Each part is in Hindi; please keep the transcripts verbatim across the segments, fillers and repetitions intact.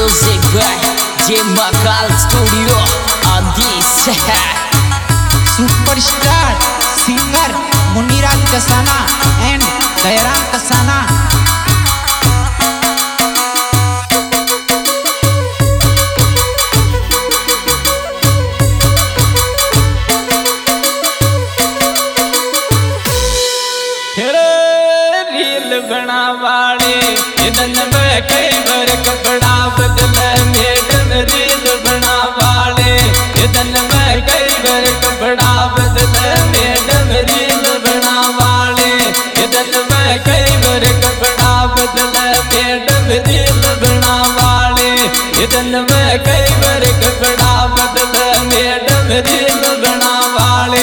Music by J Makal Studio on this Superstar singer Muniraj Kasana and Dairan Kasana. बना वाले इधन में कई बार कपड़ा बदल मेडन रील बना वाले इधन में कई बार कपड़ा बदल मेडन रील बना वाले इधन में कई बार कपड़ा बदल मेडन रील बना वाले इधन में कई बार कपड़ा बदल मेडन रील बना वाले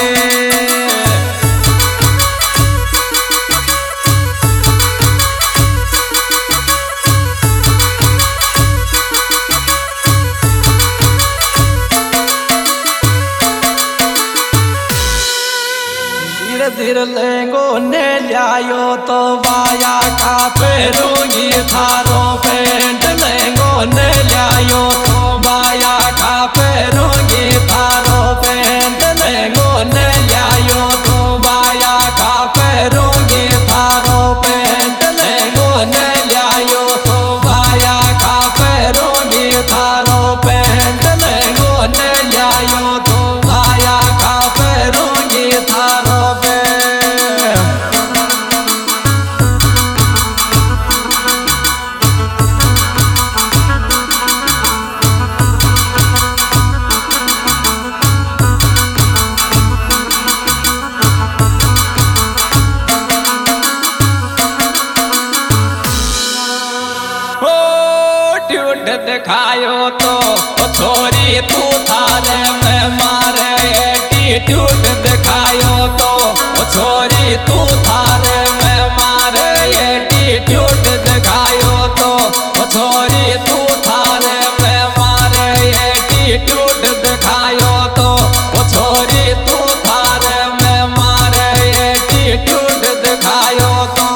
धीरे लेंगो ने लायो तो वाया का पेरूंगी थारो पेंट लेंगो ने लायो तो वाया का पेरूंगी थारो पेंट लेंगो ने लायो तो वाया का पेरूंगी थारो पेंट लेंगो ने लायो तो वाया का पेरूंगी थारो पेंट लेंगो ने लायो तो वाया का पेरूंगी थारो दिखायो तो छोरी तू थारे में मारे एटीट्यूड दिखायो तो छोरी तू थारे में मारे एटीट्यूड दिखायो तो छोरी तू थारे में मारे एटीट्यूड दिखायो तो छोरी तू थारे में मारे एटीट्यूड दिखायो तो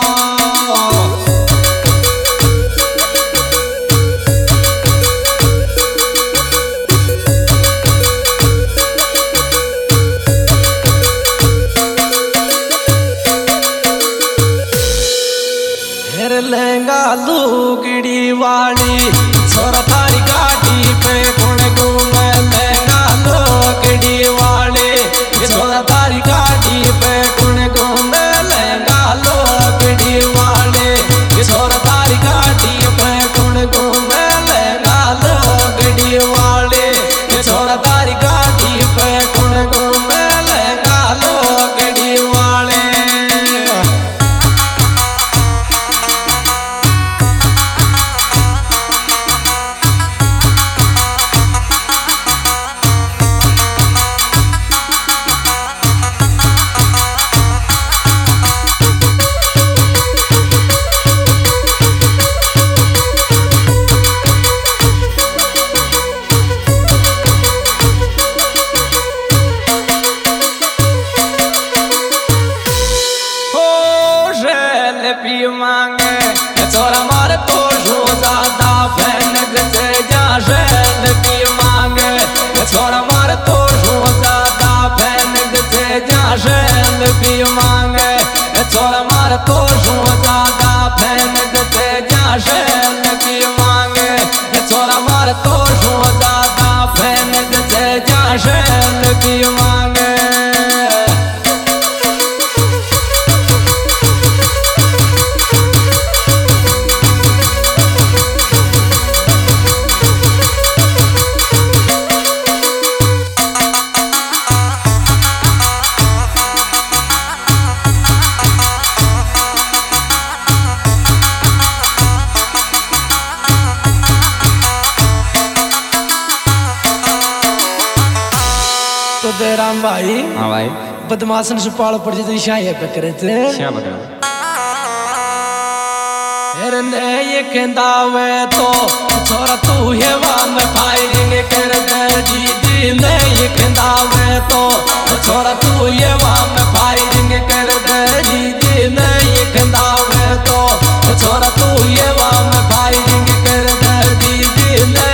लहंगा लुगड़ी वाली छोरा थारी गाड़ी पे कौन घूमे लहंगा लुगड़ी वाले छोरा थारी गाड़ी पे कौन घूमे लहंगा लुगड़ी वाले छोरा थारी गाड़ी पे कौन घूमे लहंगा लुगड़ी वाले छोरा थारी गाड़ी पे कौन घूमे लहंगा लुगड़ी वाले मांगे छोरा मारे तो जो ज्यादा फैनक से जा शेल की मांगे छोरा मारे तो जो ज्यादा फैनक से जा शेल की मांगे छोरा मारे तो जो ज्यादा फैनक से जा शेल की मांगे छोरा मारे तो जो ज्यादा फैनक से जा शेल की मांगे तो राम भाई हाँ भाई बदमाशन से पाल पड़ जाते शाये पे करे थे क्या बता अरे ने ये कहंदा वे तो छोरा तू ये वाम फायरिंग कर दे जी जी ने ये कहंदा वे तो छोरा तू ये वाम फायरिंग कर दे जी जी ने ये कहंदा वे तो छोरा तू ये वाम फायरिंग कर दे जी जी ने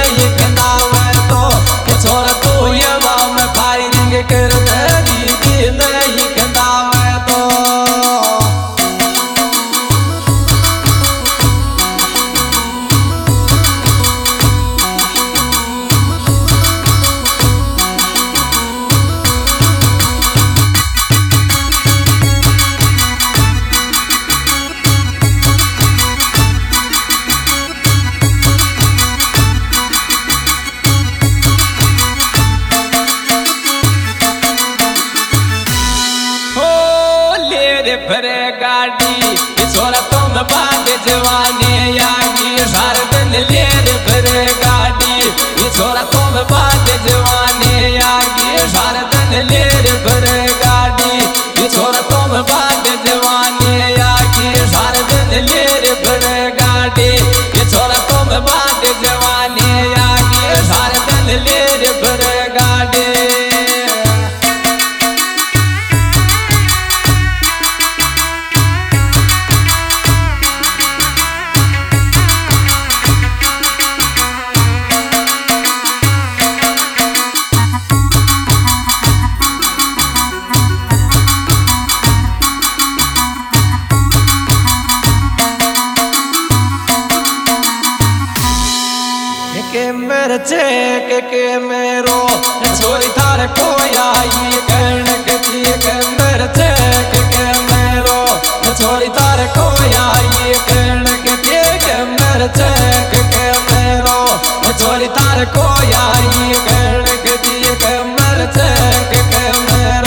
मिर्च के मेरो छोरी थार कोया ये कणक देख मिर्च के मेरो छोरी तार कोया ये कणक देख मिर्च के मेरो छोरी तार कोया ये कणक देख मिर्च के मेरो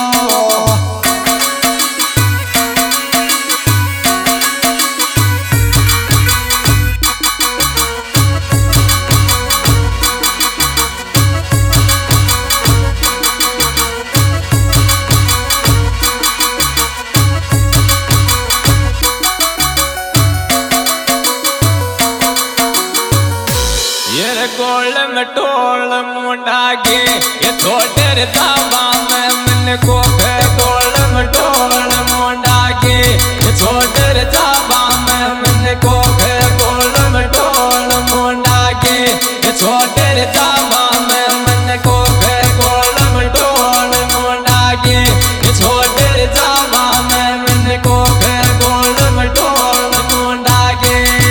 गोल मटोल मुंडागे ये छोटे दावा में मन को गोल मटोल मुंडागे ये छोटे दावा में मन को गोल मटोल मुंडागे ये छोटे दावा में मन को गोल मटोल मुंडागे ये छोटे दावा में मन को गोल मटोल मुंडागे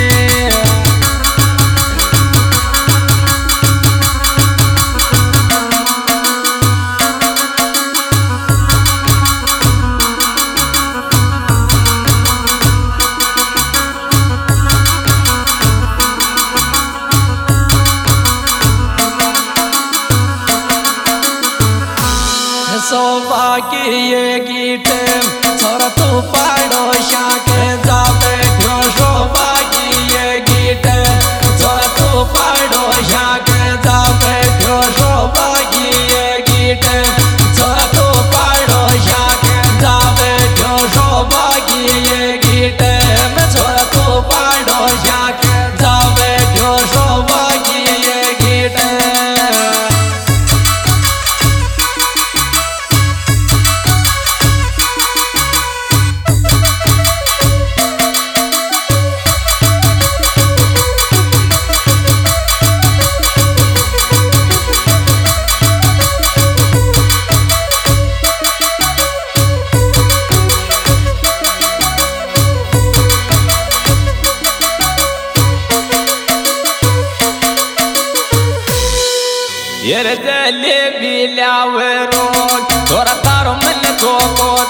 सौभाग्य ये गीत छोरा तू पाड़ो शाके जा बैठो सौभाग्य ये गीत छोरा तू पाड़ो शाके जा बैठो सौभाग्य ये गीत छोरा तू पाड़ो शाके जा बैठो सौभाग्य ये गीत मैं छोरा तू पाड़ो शाके जा बैठो सौभाग्य ये गीत ये जले बिलावरो तोरा तारो मन को